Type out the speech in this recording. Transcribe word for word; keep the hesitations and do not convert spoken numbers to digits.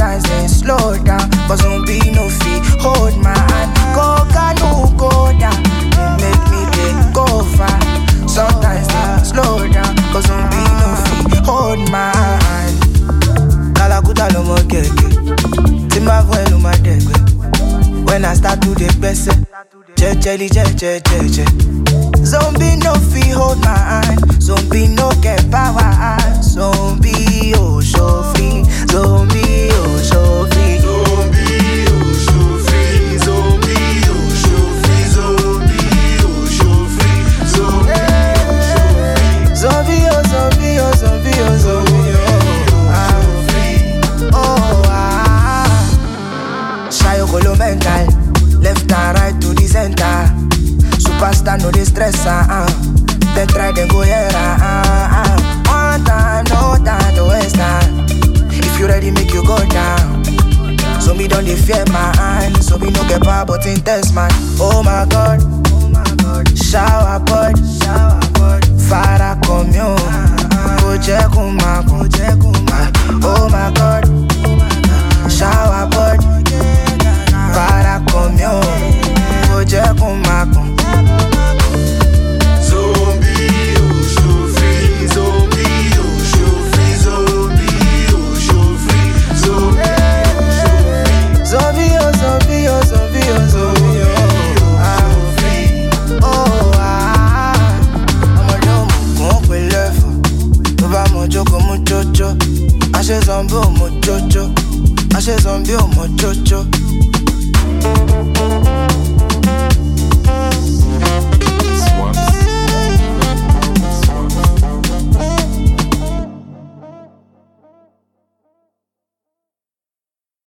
Sometimes they slow down, but zombie no fee. Hold my hand, go no go down. They make me they go far. Sometimes they slow down, but zombie no fee. Hold my hand. Kalakuta no more keke. Timba vuelo my degwe. When I start to the best, che che li che che che che. Zombie no fee hold my hand. Zombie no get power. Zombie oh so free. Zombie oh so free. Zombie oh so free. Zombie oh so free. Zombie oh so free. Zombie oh so free. Zombie oh zombie oh zombie oh zombie oh ah free. Oh ah. Shayo kolo mental. Left and right to the center. Superstar no dey stress ah uh, uh. They try then go here ah uh, uh. One time, no time to waste time. If you ready, make you go down. So me don't dey fear my hand. So me no get power but intense man. Oh my God, oh my God. Shower boy, shower boy. Fara come yo, go check on my, go check on my. Oh my God, oh my God. Shower boy, fara come yo, go check on my. Zombie oh so free. Zombie oh so free. Zombie oh so free. Zombie oh so free. Zombie oh zombie oh zombie oh zombie oh ah free. Oh ah. I'ma do mo pe lefo. To ba mo joko mo jojo. I say zombie oh mo jojo. I say zombie oh mo jojo.